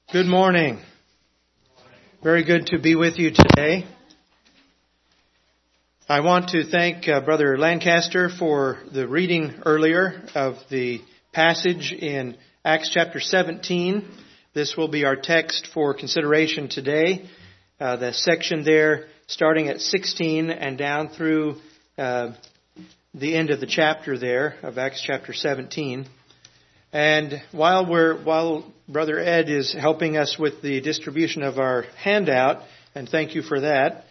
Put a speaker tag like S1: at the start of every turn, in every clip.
S1: Good morning. Very good to be with you today. I want to thank Brother Lancaster for the reading earlier of the passage in Acts chapter 17. This will be our text for consideration today. The section there starting at 16 and down through the end of the chapter there of Acts chapter 17. And while Brother Ed is helping us with the distribution of our handout, and thank you for that,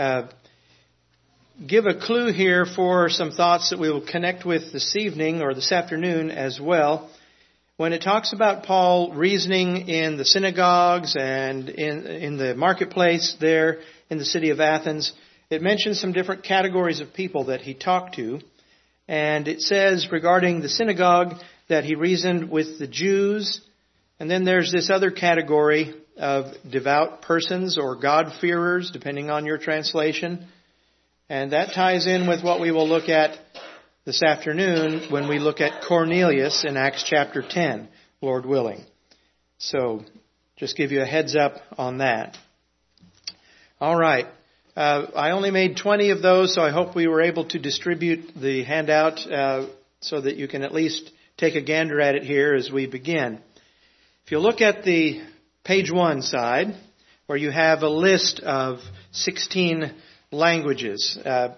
S1: give a clue here for some thoughts that we will connect with this evening or this afternoon as well. When it talks about Paul reasoning in the synagogues and in the marketplace there in the city of Athens, it mentions some different categories of people that he talked to. And it says regarding the synagogue that he reasoned with the Jews. And then there's this other category of devout persons or God-fearers, depending on your translation. And that ties in with what we will look at this afternoon when we look at Cornelius in Acts chapter 10, Lord willing. So just give you a heads up on that. All right. I only made 20 of those, so I hope we were able to distribute the handout so that you can at least take a gander at it here as we begin. If you look at the page 1 side, where you have a list of 16 languages,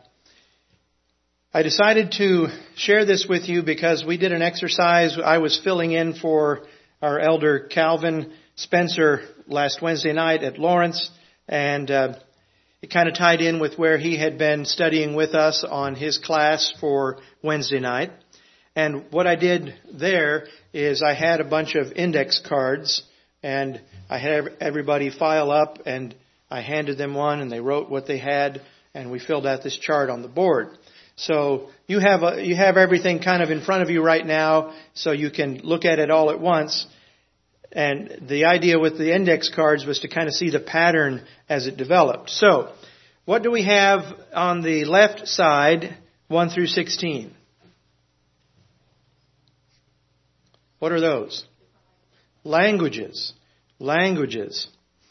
S1: I decided to share this with you because we did an exercise. I was filling in for our elder Calvin Spencer last Wednesday night at Lawrence, and it kind of tied in with where he had been studying with us on his class for Wednesday night. And what I did there is I had a bunch of index cards, and I had everybody file up, and I handed them one, and they wrote what they had, and we filled out this chart on the board. So you have everything kind of in front of you right now, so you can look at it all at once. And the idea with the index cards was to kind of see the pattern as it developed. So what do we have on the left side, 1 through 16? What are those? Languages. Languages.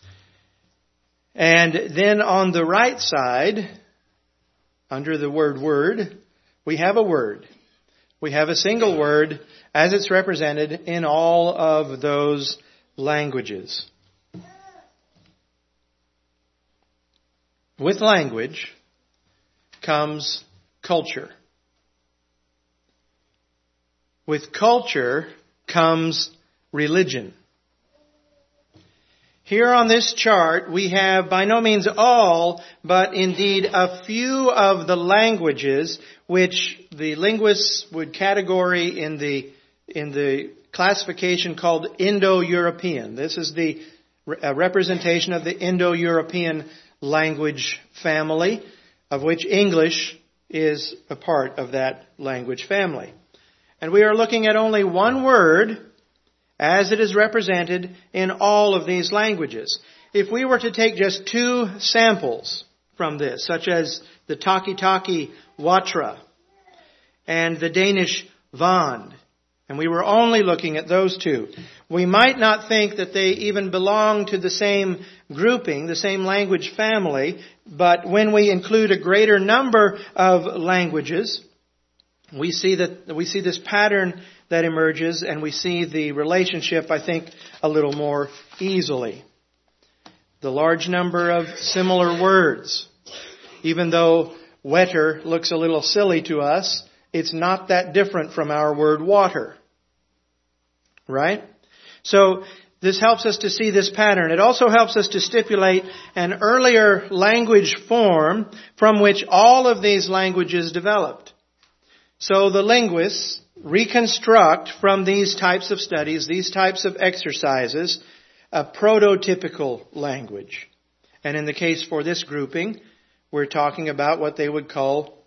S1: And then on the right side, under the word, we have a word. We have a single word as it's represented in all of those languages. With language comes culture. With culture comes religion. Here on this chart, we have by no means all, but indeed a few of the languages which the linguists would categorize in the classification called Indo-European. This is the representation of the Indo-European language family, of which English is a part of that language family. And we are looking at only one word as it is represented in all of these languages. If we were to take just 2 samples from this, such as the Taki-Taki Watra and the Danish Vand, and we were only looking at those 2, we might not think that they even belong to the same grouping, the same language family, but when we include a greater number of languages, we see this pattern that emerges, and we see the relationship, I think, a little more easily. The large number of similar words. Even though wetter looks a little silly to us, it's not that different from our word water. Right? So this helps us to see this pattern. It also helps us to stipulate an earlier language form from which all of these languages developed. So the linguists reconstruct from these types of studies, these types of exercises, a prototypical language. And in the case for this grouping, we're talking about what they would call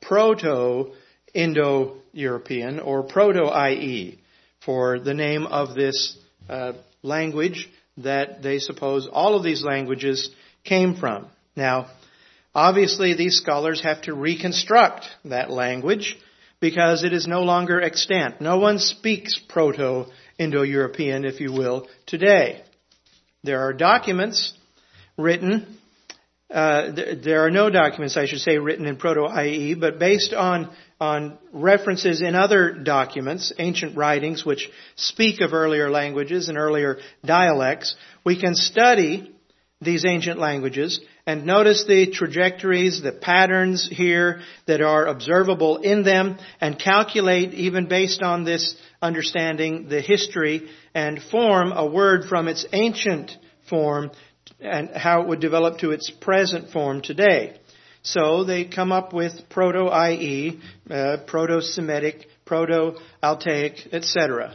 S1: Proto-Indo-European or Proto-IE for the name of this language that they suppose all of these languages came from. Now, obviously these scholars have to reconstruct that language because it is no longer extant. No one speaks Proto-Indo-European, if you will, today. There are documents written. There are no documents, I should say, written in Proto-IE, but based on references in other documents, ancient writings which speak of earlier languages and earlier dialects, we can study these ancient languages and notice the trajectories, the patterns here that are observable in them, and calculate, even based on this understanding, the history, and form a word from its ancient form and how it would develop to its present form today. So they come up with Proto-IE, Proto-Semitic, Proto-Altaic, etc.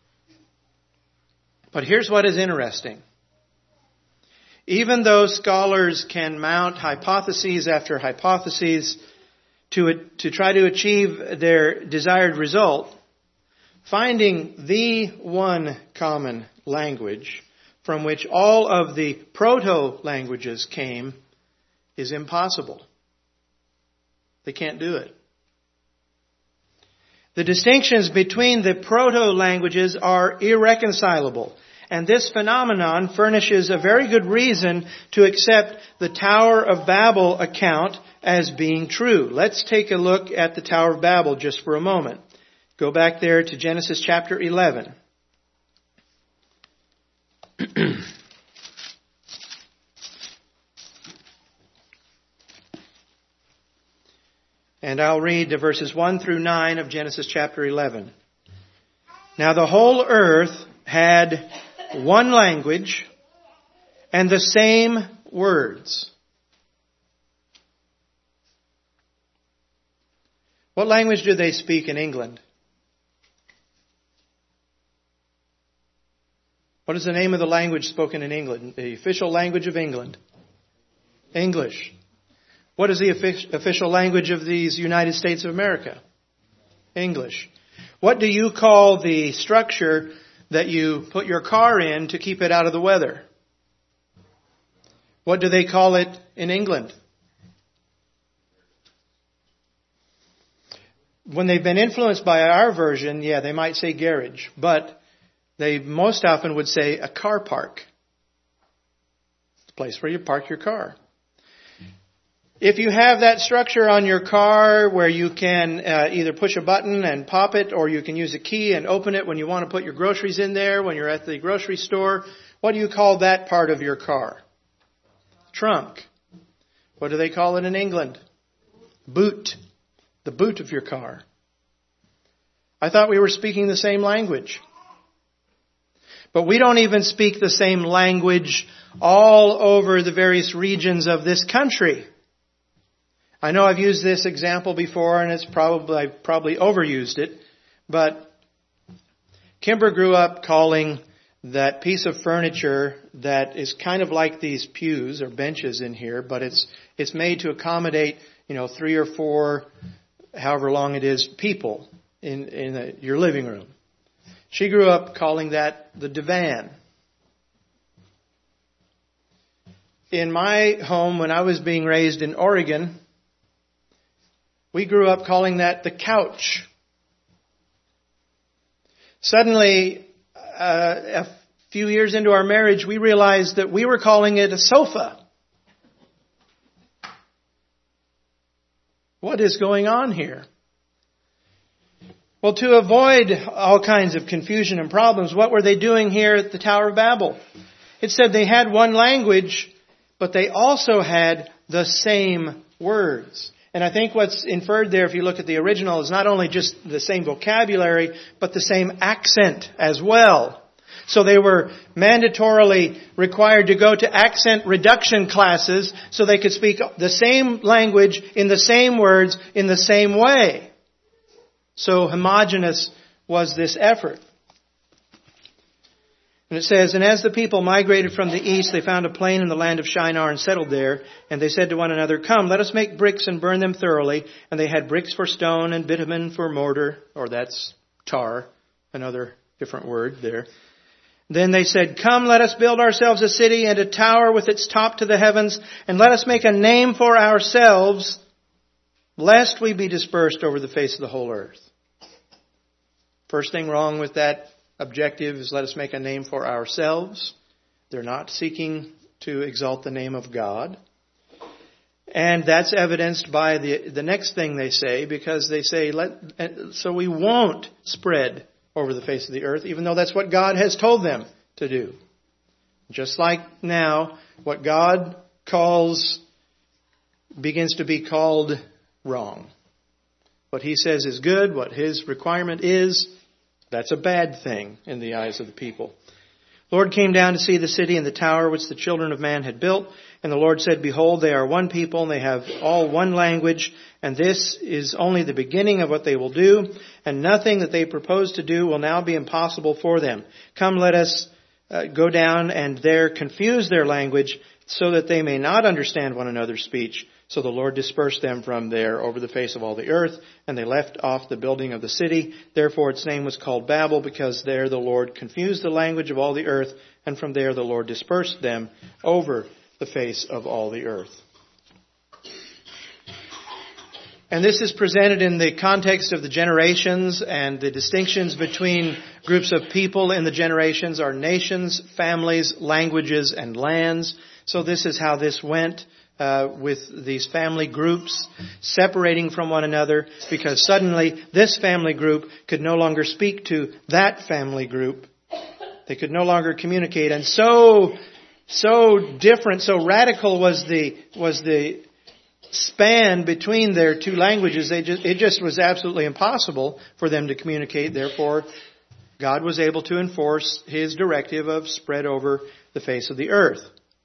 S1: But here's what is interesting. Even though scholars can mount hypotheses after hypotheses to try to achieve their desired result, finding the one common language from which all of the proto-languages came is impossible. They can't do it. The distinctions between the proto-languages are irreconcilable. And this phenomenon furnishes a very good reason to accept the Tower of Babel account as being true. Let's take a look at the Tower of Babel just for a moment. Go back there to Genesis chapter 11. And I'll read the verses 1 through 9 of Genesis chapter 11. Now the whole earth had one language and the same words. What language do they speak in England? What is the name of the language spoken in England? The official language of England? English. What is the official language of these United States of America? English. What do you call the structure that you put your car in to keep it out of the weather? What do they call it in England? When they've been influenced by our version, they might say garage, but they most often would say a car park. It's the place where you park your car. If you have that structure on your car where you can either push a button and pop it, or you can use a key and open it when you want to put your groceries in there when you're at the grocery store, what do you call that part of your car? Trunk. What do they call it in England? Boot. The boot of your car. I thought we were speaking the same language. But we don't even speak the same language all over the various regions of this country. I know I've used this example before, and I've probably overused it, but Kimber grew up calling that piece of furniture that is kind of like these pews or benches in here, but it's made to accommodate 3 or 4, however long it is, people in your living room. She grew up calling that the divan. In my home, when I was being raised in Oregon, we grew up calling that the couch. Suddenly, a few years into our marriage, we realized that we were calling it a sofa. What is going on here? Well, to avoid all kinds of confusion and problems, what were they doing here at the Tower of Babel? It said they had one language, but they also had the same words. And I think what's inferred there, if you look at the original, is not only just the same vocabulary, but the same accent as well. So they were mandatorily required to go to accent reduction classes so they could speak the same language in the same words in the same way. So homogeneous was this effort. And it says, and as the people migrated from the east, they found a plain in the land of Shinar and settled there. And they said to one another, come, let us make bricks and burn them thoroughly. And they had bricks for stone and bitumen for mortar, or that's tar, another different word there. Then they said, come, let us build ourselves a city and a tower with its top to the heavens, and let us make a name for ourselves, lest we be dispersed over the face of the whole earth. First thing wrong with that objective is let us make a name for ourselves. They're not seeking to exalt the name of God. And that's evidenced by the next thing they say, because they say, so we won't spread over the face of the earth, even though that's what God has told them to do. Just like now, what God calls begins to be called wrong. What He says is good, what His requirement is, that's a bad thing in the eyes of the people. The Lord came down to see the city and the tower which the children of man had built. And the Lord said, behold, they are one people, and they have all one language, and this is only the beginning of what they will do, and nothing that they propose to do will now be impossible for them. Come, let us go down and there confuse their language, so that they may not understand one another's speech. So the Lord dispersed them from there over the face of all the earth, and they left off the building of the city. Therefore its name was called Babel, because there the Lord confused the language of all the earth, and from there the Lord dispersed them over the face of all the earth. And this is presented in the context of the generations, and the distinctions between groups of people in the generations are nations, families, languages, and lands. So this is how this went with these family groups separating from one another, because suddenly this family group could no longer speak to that family group. They could no longer communicate. And so different, so radical was the span between their two languages. It just was absolutely impossible for them to communicate. Therefore, God was able to enforce His directive of spread over the face of the earth.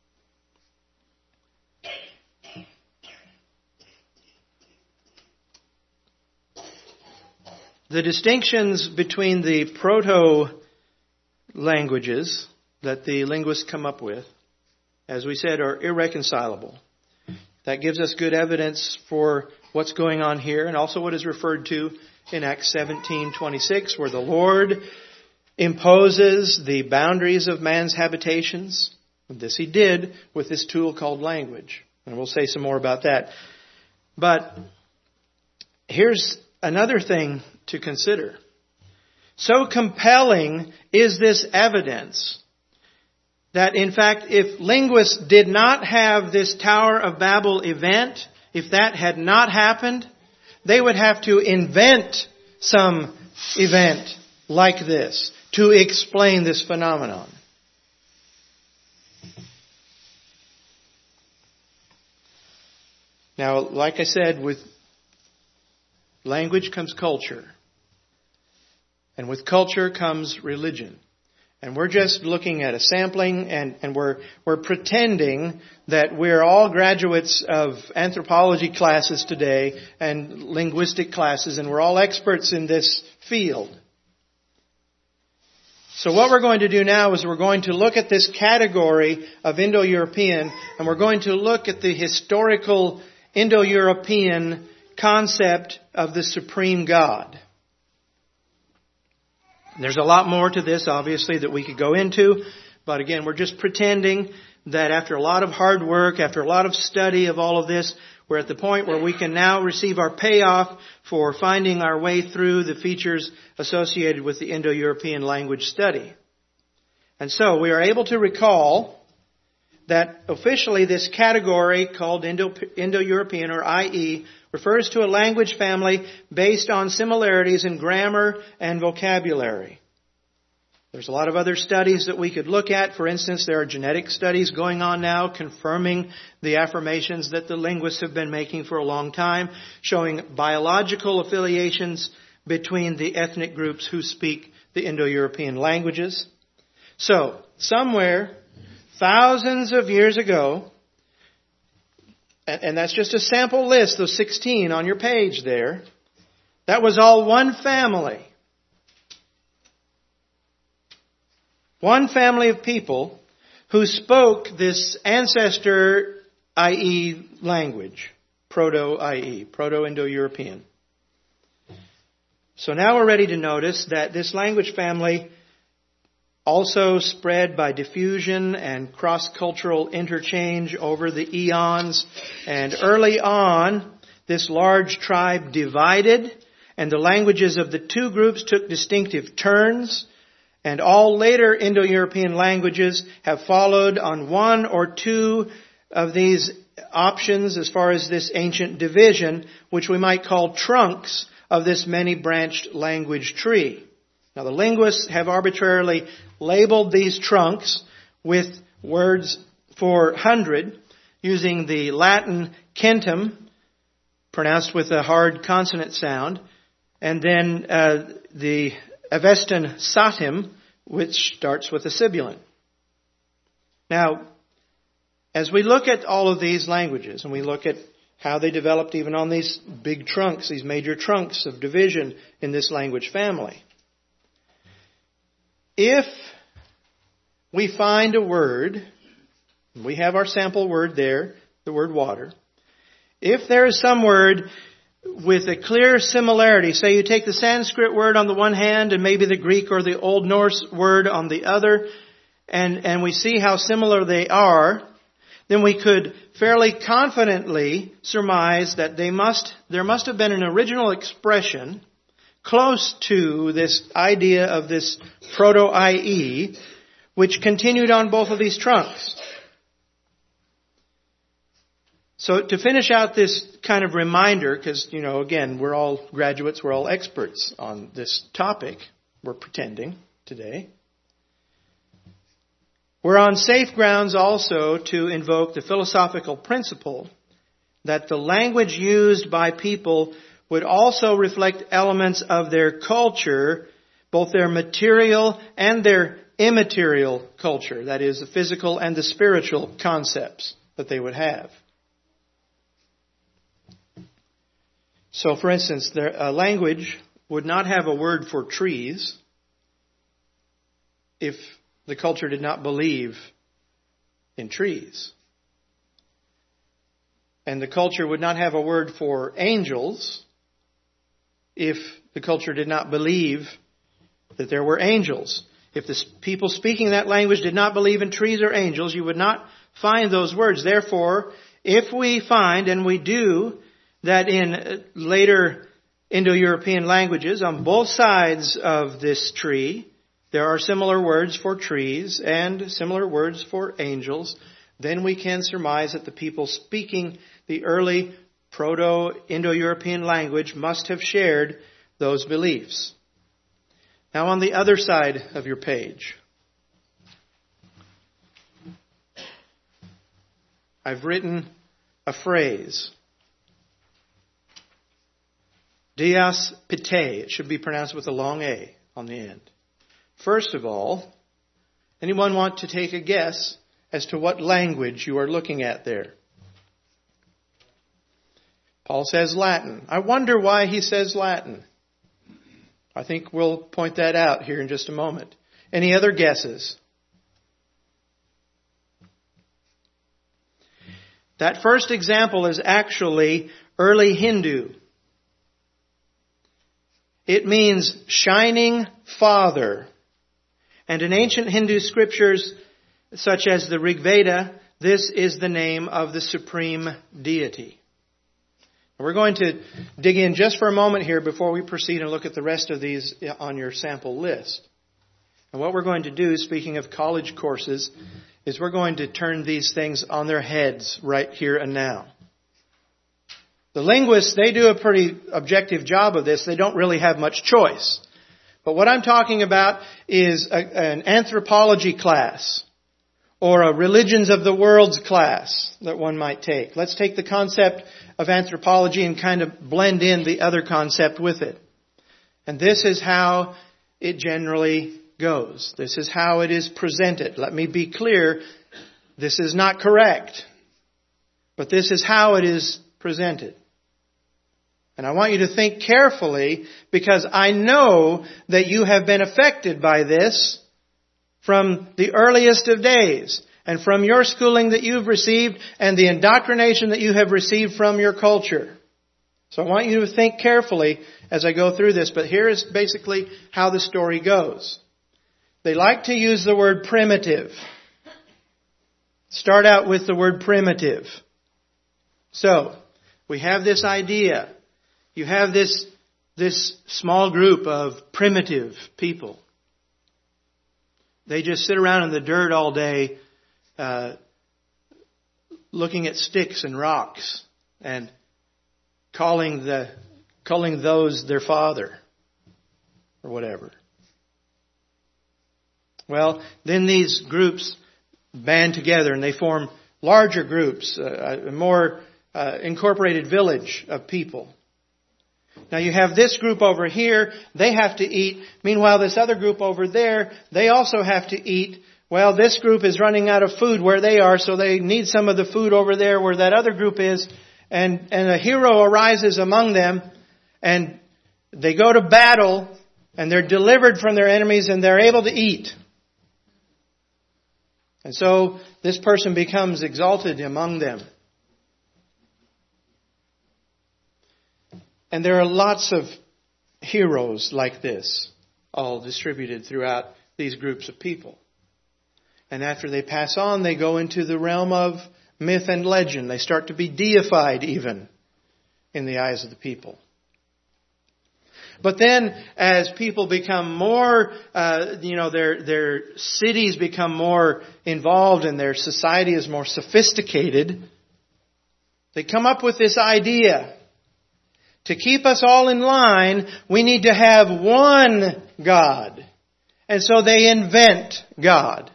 S1: The distinctions between the proto-languages that the linguists come up with, as we said, are irreconcilable. That gives us good evidence for what's going on here, and also what is referred to in Acts 17:26, where the Lord imposes the boundaries of man's habitations. And this He did with this tool called language. And we'll say some more about that. But here's another thing to consider. So compelling is this evidence that, in fact, if linguists did not have this Tower of Babel event, if that had not happened, they would have to invent some event like this to explain this phenomenon. Now, like I said, with language comes culture. And with culture comes religion. And we're just looking at a sampling, and we're pretending that we're all graduates of anthropology classes today and linguistic classes, and we're all experts in this field. So what we're going to do now is we're going to look at this category of Indo-European, and we're going to look at the historical Indo-European concept of the supreme God. There's a lot more to this, obviously, that we could go into. But again, we're just pretending that after a lot of hard work, after a lot of study of all of this, we're at the point where we can now receive our payoff for finding our way through the features associated with the Indo-European language study. And so we are able to recall that officially this category called Indo-European, or IE, refers to a language family based on similarities in grammar and vocabulary. There's a lot of other studies that we could look at. For instance, there are genetic studies going on now confirming the affirmations that the linguists have been making for a long time, showing biological affiliations between the ethnic groups who speak the Indo-European languages. So, somewhere, thousands of years ago, and that's just a sample list, those 16 on your page there, that was all one family. One family of people who spoke this ancestor IE language, Proto-IE, Proto-Indo-European. So now we're ready to notice that this language family also spread by diffusion and cross-cultural interchange over the eons. And early on, this large tribe divided, and the languages of the two groups took distinctive turns. And all later Indo-European languages have followed on one or two of these options as far as this ancient division, which we might call trunks of this many-branched language tree. Now, the linguists have arbitrarily labeled these trunks with words for 100, using the Latin centum, pronounced with a hard consonant sound, and then the Avestan satim, which starts with a sibilant. Now, as we look at all of these languages, and we look at how they developed even on these big trunks, these major trunks of division in this language family, if we find a word, we have our sample word there, the word water. If there is some word with a clear similarity, say you take the Sanskrit word on the one hand and maybe the Greek or the Old Norse word on the other, and we see how similar they are, then we could fairly confidently surmise that there must have been an original expression close to this idea of this proto-IE, which continued on both of these trunks. So to finish out this kind of reminder, because, again, we're all graduates, we're all experts on this topic, we're pretending today. We're on safe grounds also to invoke the philosophical principle that the language used by people would also reflect elements of their culture, both their material and their immaterial culture, that is, the physical and the spiritual concepts that they would have. So, for instance, a language would not have a word for trees if the culture did not believe in trees. And the culture would not have a word for angels if the culture did not believe that there were angels. If the people speaking that language did not believe in trees or angels, you would not find those words. Therefore, if we find, and we do, that in later Indo-European languages, on both sides of this tree, there are similar words for trees and similar words for angels, then we can surmise that the people speaking the early Proto-Indo-European language must have shared those beliefs. Now on the other side of your page, I've written a phrase. Dias pitae. It should be pronounced with a long A on the end. First of all, anyone want to take a guess as to what language you are looking at there? Paul says Latin. I wonder why he says Latin. I think we'll point that out here in just a moment. Any other guesses? That first example is actually early Hindu. It means shining father. And in ancient Hindu scriptures, such as the Rig Veda, this is the name of the supreme deity. We're going to dig in just for a moment here before we proceed and look at the rest of these on your sample list. And what we're going to do, speaking of college courses, is we're going to turn these things on their heads right here and now. The linguists, they do a pretty objective job of this. They don't really have much choice. But what I'm talking about is an anthropology class or a religions of the worlds class that one might take. Let's take the concept of anthropology and kind of blend in the other concept with it. And this is how it generally goes. This is how it is presented. Let me be clear, this is not correct. But this is how it is presented. And I want you to think carefully, because I know that you have been affected by this from the earliest of days, and from your schooling that you've received, and the indoctrination that you have received from your culture. So I want you to think carefully as I go through this, but here is basically how the story goes. They like to use the word primitive. Start out with the word primitive. So, we have this idea. You have this small group of primitive people. They just sit around in the dirt all day looking at sticks and rocks and calling those their father or whatever. Well, then these groups band together and they form larger groups, a more incorporated village of people. Now you have this group over here, they have to eat. Meanwhile, this other group over there, they also have to eat. Well, this group is running out of food where they are, so they need some of the food over there where that other group is. And a hero arises among them, and they go to battle, and they're delivered from their enemies, and they're able to eat. And so this person becomes exalted among them. And there are lots of heroes like this, all distributed throughout these groups of people. And after they pass on, they go into the realm of myth and legend. They start to be deified even in the eyes of the people. But then as people become more, their cities become more involved and their society is more sophisticated, they come up with this idea. To keep us all in line, we need to have one God. And so they invent God.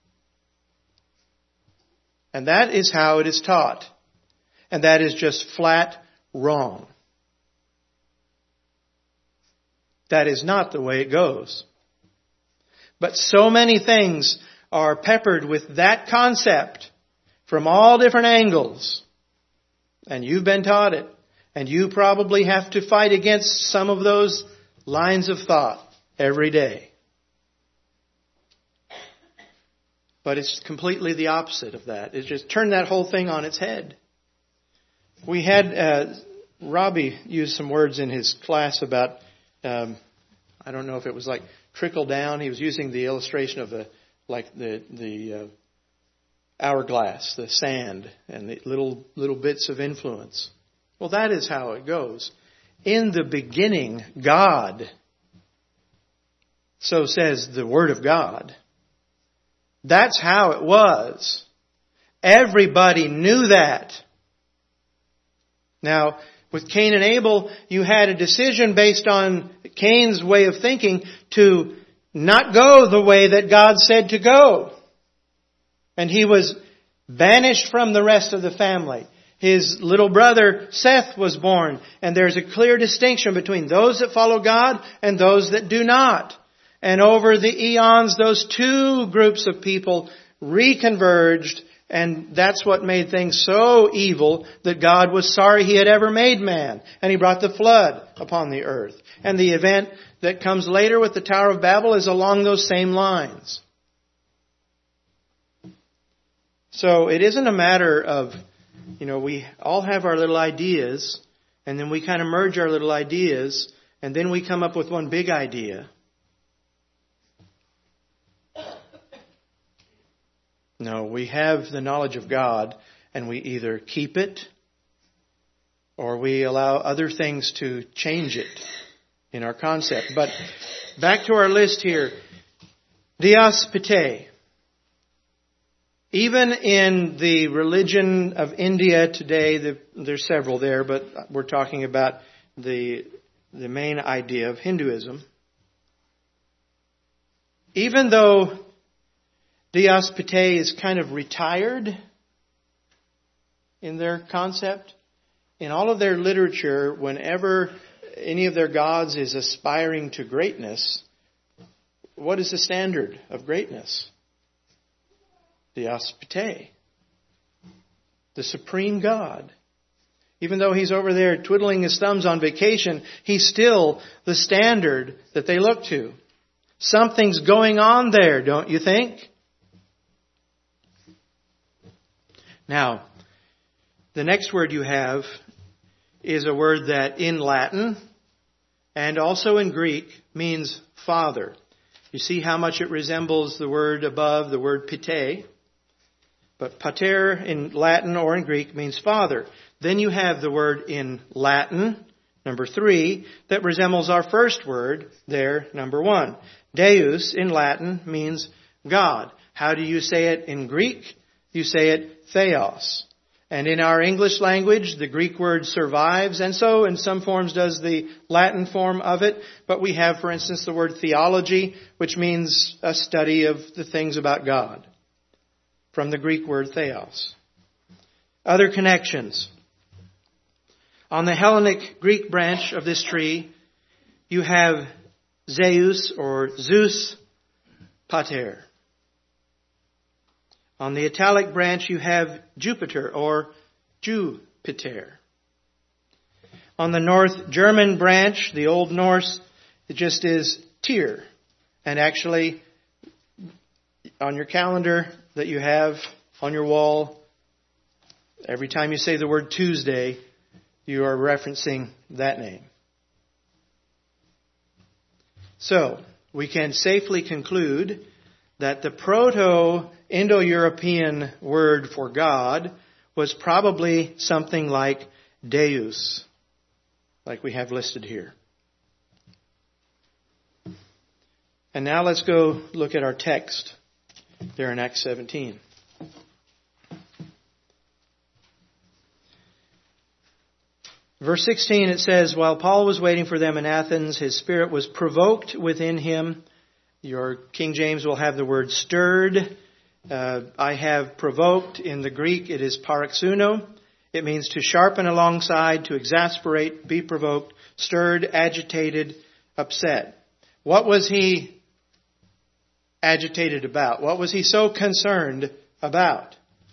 S1: And that is how it is taught. And that is just flat wrong. That is not the way it goes. But so many things are peppered with that concept from all different angles. And you've been taught it. And you probably have to fight against some of those lines of thought every day. But it's completely the opposite of that. It just turned that whole thing on its head. We had Robbie use some words in his class about, I don't know if it was like trickle down. He was using the illustration of the hourglass, the sand, and the little bits of influence. Well, that is how it goes. In the beginning, God. So says the Word of God. That's how it was. Everybody knew that. Now, with Cain and Abel, you had a decision based on Cain's way of thinking to not go the way that God said to go. And he was banished from the rest of the family. His little brother Seth was born, and there's a clear distinction between those that follow God and those that do not. And over the eons, those two groups of people reconverged, and that's what made things so evil that God was sorry He had ever made man. And He brought the flood upon the earth. And the event that comes later with the Tower of Babel is along those same lines. So it isn't a matter of, we all have our little ideas, and then we kind of merge our little ideas, and then we come up with one big idea. No, we have the knowledge of God, and we either keep it, or we allow other things to change it in our concept. But back to our list here. Dios Pite. Even in the religion of India today, there's several there, but we're talking about the main idea of Hinduism. Even though Dios Pite is kind of retired in their concept, in all of their literature, whenever any of their gods is aspiring to greatness, what is the standard of greatness? Dios Pite, the supreme God. Even though He's over there twiddling His thumbs on vacation, He's still the standard that they look to. Something's going on there, don't you think? Now, the next word you have is a word that in Latin and also in Greek means father. You see how much it resembles the word above, the word pite. But pater in Latin or in Greek means father. Then you have the word in Latin, number 3, that resembles our first word there, number 1. Deus in Latin means God. How do you say it in Greek? You say it theos. And in our English language, the Greek word survives, and so in some forms does the Latin form of it. But we have, for instance, the word theology, which means a study of the things about God, from the Greek word theos. Other connections. On the Hellenic Greek branch of this tree, you have Zeus or Zeus Pater. On the Italic branch, you have Jupiter or Jupiter. On the North German branch, the Old Norse, it just is Tyr. And actually, on your calendar that you have on your wall, every time you say the word Tuesday, you are referencing that name. So, we can safely conclude that the Proto-Indo-European word for God was probably something like Deus, like we have listed here. And now let's go look at our text there in Acts 17. Verse 16, it says, while Paul was waiting for them in Athens, his spirit was provoked within him. Your King James will have the word stirred. I have provoked. In the Greek, it is paroxuno. It means to sharpen alongside, to exasperate, be provoked, stirred, agitated, upset. What was he agitated about? What was he so concerned about?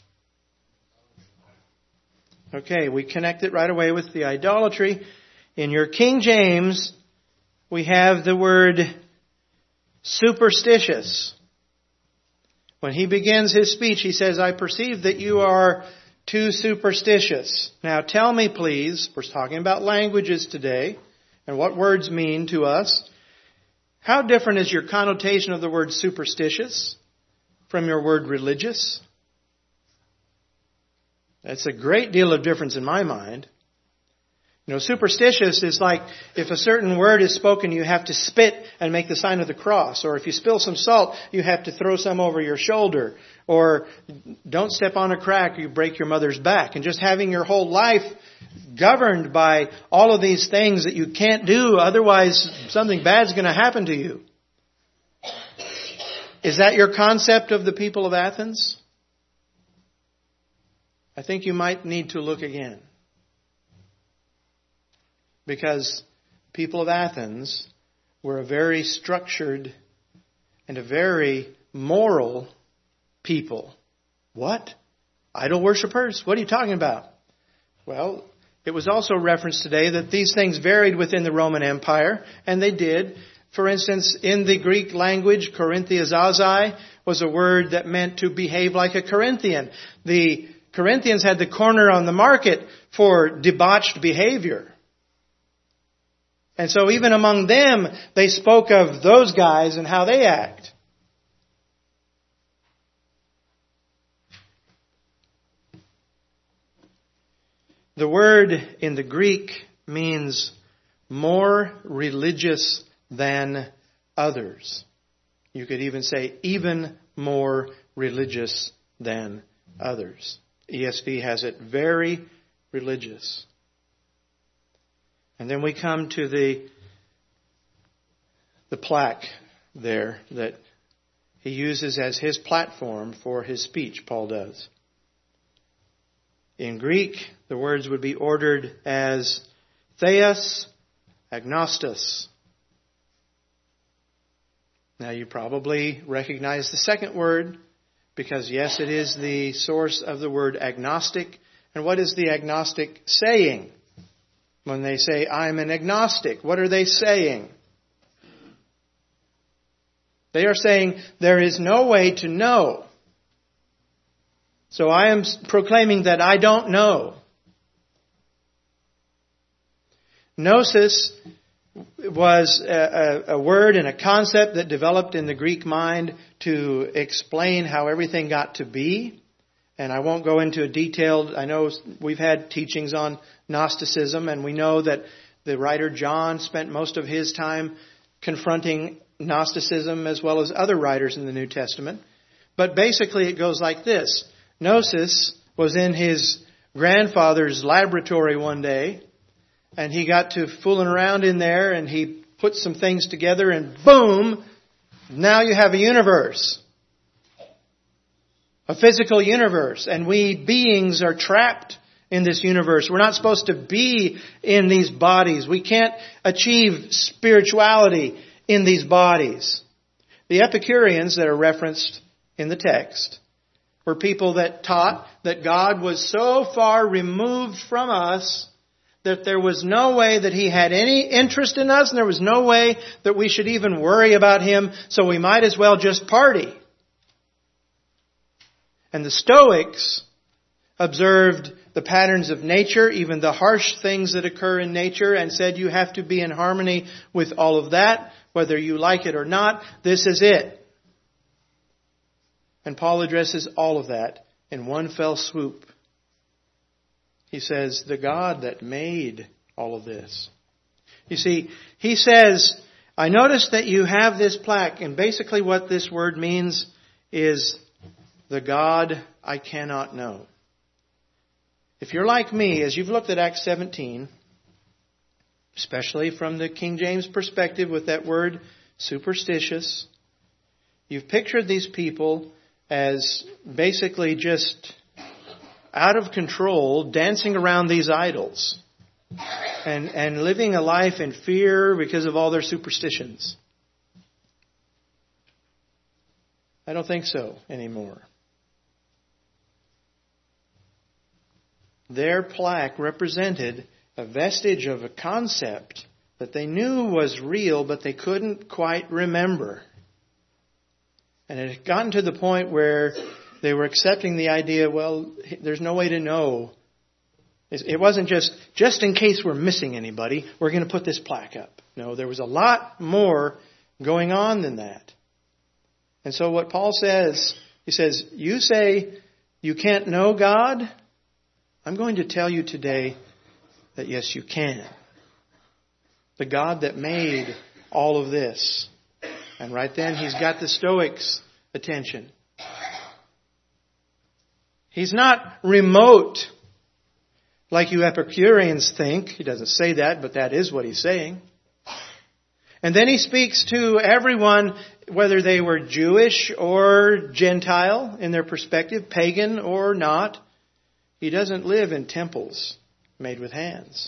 S1: Okay, we connect it right away with the idolatry. In your King James, we have the word superstitious. When he begins his speech, he says, I perceive that you are too superstitious. Now tell me, please, we're talking about languages today and what words mean to us. How different is your connotation of the word superstitious from your word religious? That's a great deal of difference in my mind. You know, superstitious is like if a certain word is spoken, you have to spit and make the sign of the cross. Or if you spill some salt, you have to throw some over your shoulder. Or don't step on a crack or you break your mother's back. And just having your whole life governed by all of these things that you can't do, otherwise something bad's going to happen to you. Is that your concept of the people of Athens? I think you might need to look again. Because people of Athens were a very structured and a very moral people. What? Idol worshippers? What are you talking about? Well, it was also referenced today that these things varied within the Roman Empire, and they did. For instance, in the Greek language, Korinthiazazai was a word that meant to behave like a Corinthian. The Corinthians had the corner on the market for debauched behavior. And so even among them, they spoke of those guys and how they act. The word in the Greek means more religious than others. You could even say even more religious than others. ESV has it very religious. And then we come to the plaque there that he uses as his platform for his speech, Paul does. In Greek, the words would be ordered as theos agnostos. Now you probably recognize the second word because yes, it is the source of the word agnostic. And what is the agnostic saying? When they say, I'm an agnostic, what are they saying? They are saying, there is no way to know. So I am proclaiming that I don't know. Gnosis was a word and a concept that developed in the Greek mind to explain how everything got to be. And I won't go into a detailed, I know we've had teachings on Gnosticism, and we know that the writer John spent most of his time confronting Gnosticism as well as other writers in the New Testament. But basically it goes like this. Gnosis was in his grandfather's laboratory one day, and he got to fooling around in there, and he put some things together, and boom, now you have a universe. A physical universe. And we beings are trapped in this universe. We're not supposed to be in these bodies. We can't achieve spirituality in these bodies. The Epicureans that are referenced in the text were people that taught that God was so far removed from us that there was no way that He had any interest in us, and there was no way that we should even worry about Him, so we might as well just party. And the Stoics observed the patterns of nature, even the harsh things that occur in nature, and said you have to be in harmony with all of that, whether you like it or not. This is it. And Paul addresses all of that in one fell swoop. He says, the God that made all of this. You see, he says, I notice that you have this plaque, and basically what this word means is the God I cannot know. If you're like me, as you've looked at Acts 17, especially from the King James perspective with that word superstitious, you've pictured these people as basically just out of control, dancing around these idols and living a life in fear because of all their superstitions. I don't think so anymore. Their plaque represented a vestige of a concept that they knew was real, but they couldn't quite remember. And it had gotten to the point where they were accepting the idea, well, there's no way to know. It wasn't just in case we're missing anybody, we're going to put this plaque up. No, there was a lot more going on than that. And so what Paul says, he says, you say you can't know God? I'm going to tell you today that yes, you can. The God that made all of this. And right then he's got the Stoics' attention. He's not remote like you Epicureans think. He doesn't say that, but that is what he's saying. And then he speaks to everyone, whether they were Jewish or Gentile in their perspective, pagan or not. He doesn't live in temples made with hands.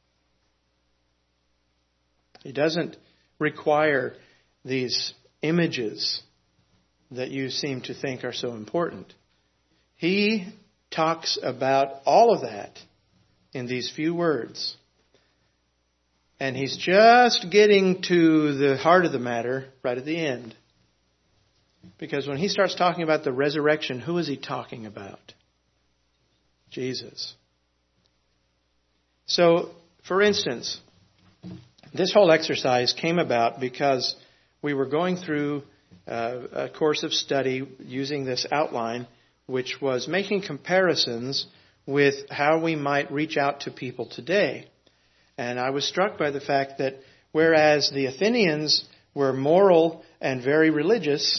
S1: He doesn't require these images that you seem to think are so important. He talks about all of that in these few words. And he's just getting to the heart of the matter right at the end. Because when he starts talking about the resurrection, who is he talking about? Jesus. So, for instance, this whole exercise came about because we were going through a course of study using this outline, which was making comparisons with how we might reach out to people today. And I was struck by the fact that whereas the Athenians were moral and very religious,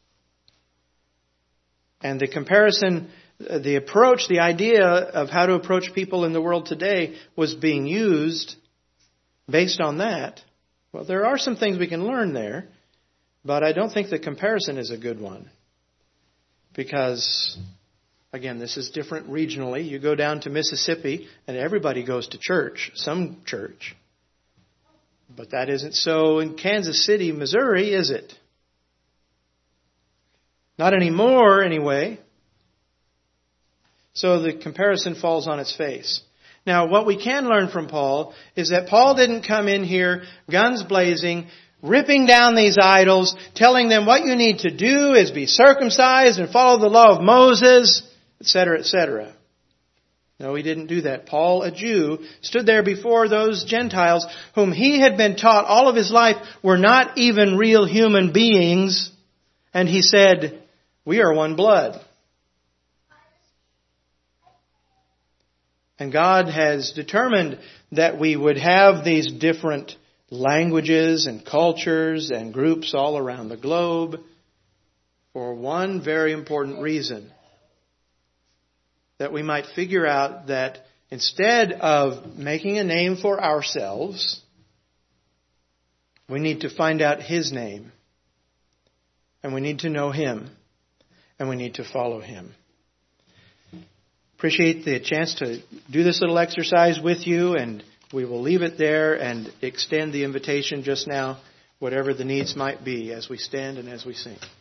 S1: and the comparison, the approach, the idea of how to approach people in the world today was being used based on that. Well, there are some things we can learn there, but I don't think the comparison is a good one. Because, again, this is different regionally. You go down to Mississippi and everybody goes to church, some church. But that isn't so in Kansas City, Missouri, is it? Not anymore, anyway. So the comparison falls on its face. Now, what we can learn from Paul is that Paul didn't come in here, guns blazing, ripping down these idols, telling them what you need to do is be circumcised and follow the law of Moses, etc., etc. No, he didn't do that. Paul, a Jew, stood there before those Gentiles whom he had been taught all of his life were not even real human beings. And he said, we are one blood. And God has determined that we would have these different languages and cultures and groups all around the globe for one very important reason. That we might figure out that instead of making a name for ourselves, we need to find out His name. And we need to know Him. And we need to follow Him. Appreciate the chance to do this little exercise with you, and we will leave it there and extend the invitation just now, whatever the needs might be, as we stand and as we sing.